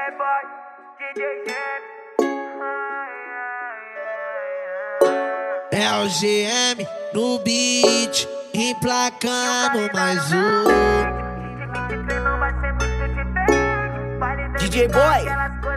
Boy, DJ É o GM no beat, emplacando mais um. DJ Boy.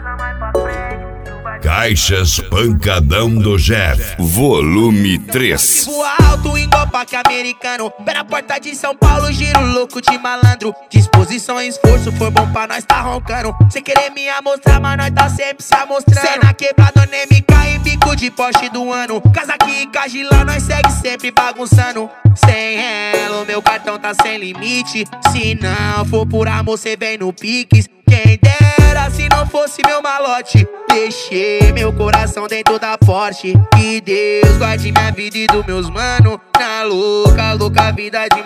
Caixas Pancadão do Jeff, volume 3. Voa alto igual parque americano, pé na porta de São Paulo, giro louco de malandro. Disposição e esforço, foi bom pra nós tá roncando. Cê querer me amostrar, mas nós tá sempre se amostrando. Cê na quebrada, NMK em bico de Porsche do ano. Casa aqui em Cagilá, nós segue sempre bagunçando. Sem ela, meu cartão tá sem limite. Se não for por amor, cê vem no Pix. Quem dera se não fosse meu malote. Deixei meu coração dentro da Porsche. Que Deus guarde minha vida e dos meus mano. Na louca, louca vida de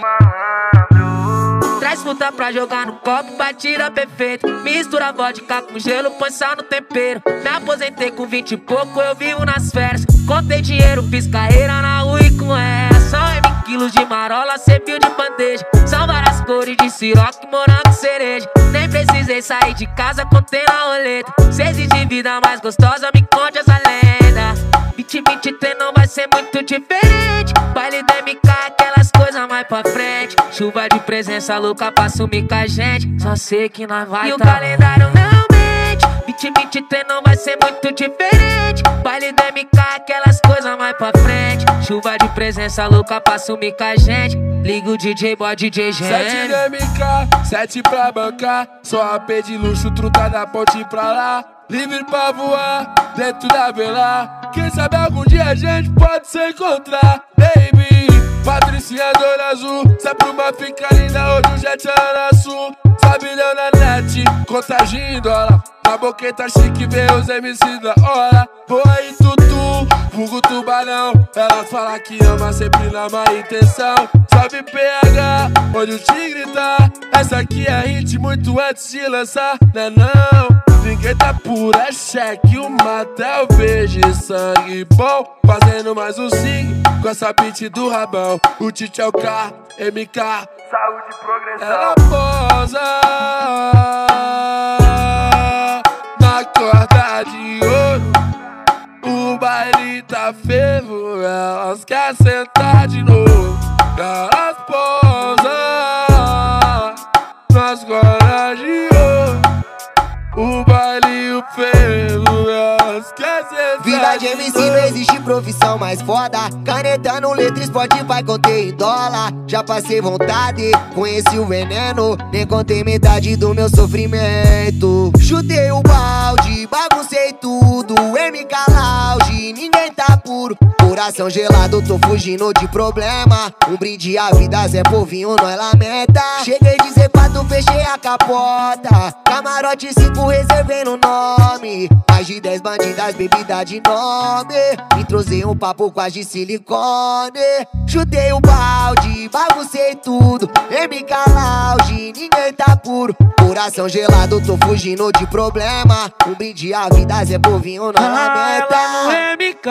malandro. Traz fruta pra jogar no copo, batida perfeito. Mistura vodka com gelo, põe sal no tempero. Me aposentei com 20 e pouco, eu vivo nas férias. Contei dinheiro, fiz carreira na rua e com ela. São quilos de marola, serviu de bandeja. São várias cores de siroque, morango, cereja. Nem precisei sair de casa, contei na roleta. Se exige vida mais gostosa, me conte essa lenda. 2023 não vai ser muito diferente. Baile da MK, aquelas coisas mais pra frente. Chuva de presença louca pra sumir com a gente. Só sei que nós vai. E o calendário não mente. 2023 não vai ser muito diferente. Baile da MK, aquelas coisas mais pra frente. Chuva de presença louca pra sumir com a gente. Liga o DJ Boy, DJ Gen. 7 da MK, 7 pra bancar. Só AP de luxo, truta da ponte pra lá. Livre pra voar, dentro da vela. Quem sabe algum dia a gente pode se encontrar. Baby, Patricinha Dona Azul. Se é pra uma fica linda, hoje o jet é na sul. Sabe não na net, contagem em dólar. Na boqueta chique, vê os MC da hora. Boa e tutu, vulgo tubarão. Ela fala que ama sempre na má intenção. Sobe PH, onde o tigre tá. Essa aqui é hit muito antes de lançar, né não? Ninguém tá pura, cheque, o Matel, vejo sangue bom. Fazendo mais um sing com essa beat do rabão. O Tite é o K, MK, saúde e progressão. ela posa na corda de ouro. O baile tá fervo, elas querem sentar de novo. Elas posam nas cordas de ouro. O baile e o fervo, elas querem sentar. Vida de MC não existe profissão mais foda. Canetando letra, Spotify contei em dólar. Já passei vontade, conheci o veneno. Nem contei metade do meu sofrimento. Chutei o balde, baguncei tudo. MK Lounge, ninguém tá puro. Coração gelado, tô fugindo de problema. Um brinde à vida, Zé Povinho, nós lamenta. Cheguei de Z4, fechei a capota. Camarote 5, reservei no nome. Mais de 10 bandidas, bebida de nome. Entrosei um papo quase de silicone. Chutei o balde, baguncei tudo. MK Lounge, ninguém tá puro. Coração gelado, tô fugindo de problema. Um brinde à vida, Zé Povinho, nós lamenta. Ela no MK,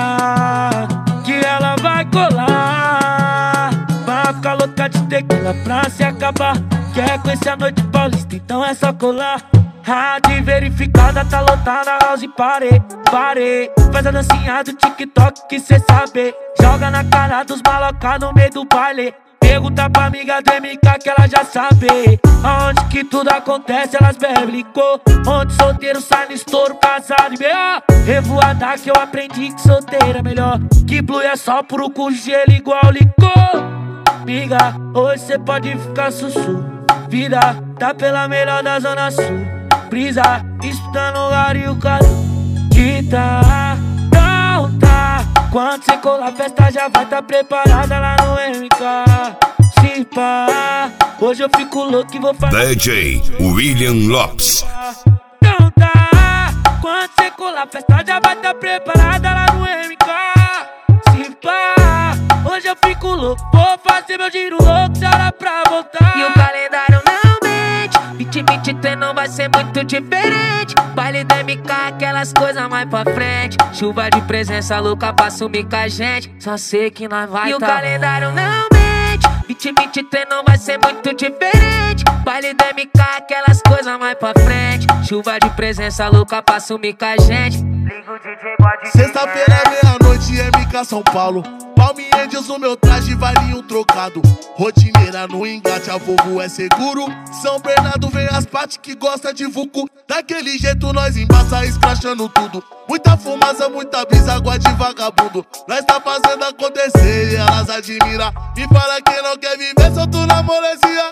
que ela vai colar. Vai ficar louca de tequila pra se acabar. Quer conhecer a noite paulista, então é só colar. Rádio verificada, tá lotada, house parei. Faz a dancinha do TikTok que cê sabe. Joga na cara dos maloca no meio do baile. Pergunta pra amiga do MK que ela já sabe. Aonde que tudo acontece, elas bebem licor. Onde solteiro sai no estouro, casado e B.O. Revoada que eu aprendi que solteiro é melhor. Que blue é só puro com gelo igual licor. Miga, hoje cê pode ficar sussu. Vida tá pela melhor da zona sul. Brisa, estudando o lugar e o caso que tá, não tá. Quando cê colar a festa já vai tá preparada lá no MK. Se pá, hoje eu fico louco e vou fazer DJ William Lopes. não tá. Quando cê colar a festa já vai tá preparada lá no MK. Se pá, hoje eu fico louco, vou fazer meu giro louco, se hora pra voltar. E o calendário não mente, 2023 não vai ser muito diferente. Baile da MK, aquelas coisas mais pra frente. Chuva de presença louca pra sumir com a gente. Só sei que nós vai. E o calendário não mente, 2023 não vai ser muito diferente. Baile da MK, aquelas coisas mais pra frente. Chuva de presença louca pra sumir com a gente. Liga o DJ pode. Sexta-feira, meia-noite, MK São Paulo. Palme Angels no meu traje, vale um trocado. Rotineira no engate, a Volvo é seguro. São Bernardo vem as pates que gosta de vucu. Daquele jeito nós embaça, escrachando tudo. Muita fumaça, muita brisa, água de vagabundo. Nós tá fazendo acontecer e elas admiram. E fala que não quer viver solto na molesia.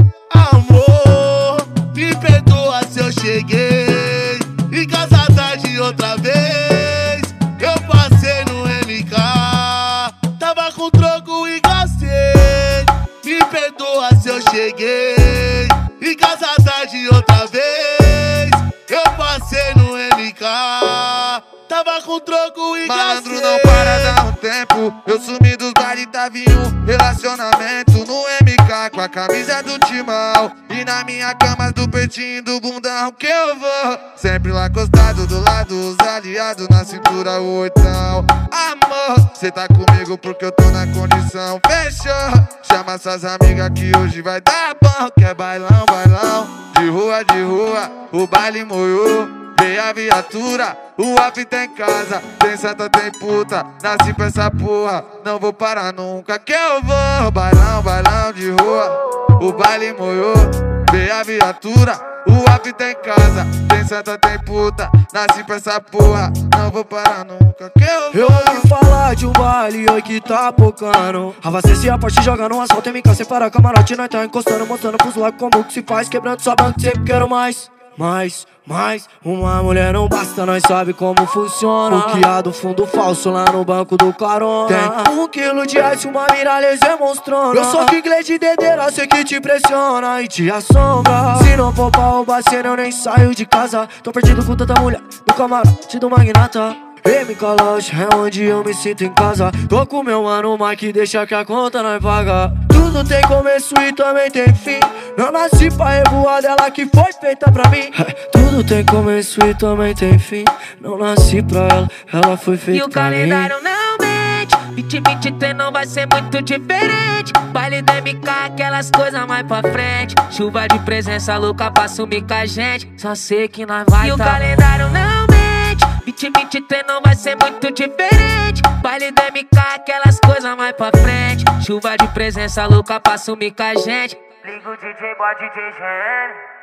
Amor, me perdoa se eu cheguei em casa tarde outra vez. Eu passei no MK, tava com troco e gastei. Me perdoa se eu cheguei em casa tarde outra vez. Eu passei no MK, tava com troco e Malandro gastei. não para, dá um tempo. Eu sumi dos bares, tava em um relacionamento no MK com a camisa do Timão. E na minha cama do peitinho do bundão que eu vou. Sempre lá acostado do lado, os aliados na cintura, o oitão. Amor, cê tá comigo porque eu tô na condição. Fechou, chama suas amigas que hoje vai dar bom. Quer bailão, bailão, de rua, o baile moiou. Vem a viatura, o off tem casa, tem santa, tem puta, nasci pra essa porra, não vou parar nunca que eu vou. Bailão, bailão de rua, o baile moiou. Vem a viatura, o off tem casa, tem santa, tem puta, nasci pra essa porra, não vou parar nunca que eu vou. Eu ouvi falar de um baile oi que tá pocando. Avacesse a parte jogando um asfalto, MK sem parar, camarote nós tá encostando, mostrando pros lados como que se faz, quebrando sua banca, sempre quero mais. Uma mulher não basta, nós sabe como funciona. O que há do fundo falso lá no banco do carona. Tem 1 quilo de ice, uma mira laser monstrona. Eu sou inglês de dedeira, sei que te pressiona e te assombra. Se não for pra roubar cena, eu nem saio de casa. Tô perdido com tanta mulher no camarote do magnata. MK Lounge é onde eu me sinto em casa. Tô com meu mano Mike, deixa que a conta nós paga. Tudo tem começo e também tem fim. Não nasci pra revoar dela que foi feita pra mim. Tudo tem começo e também tem fim. Não nasci pra ela foi feita pra mim. E o calendário não mente, 2023 não vai ser muito diferente. Baile da MK, aquelas coisas mais pra frente. Chuva de presença louca pra sumir com a gente. Só sei que nós vai tá. E o calendário não mente, 2023 não vai ser muito diferente. Baile da MK, aquelas coisas mais pra frente. Chuva de presença louca pra sumir com a gente. Liga o DJ, bota DJ Gênio.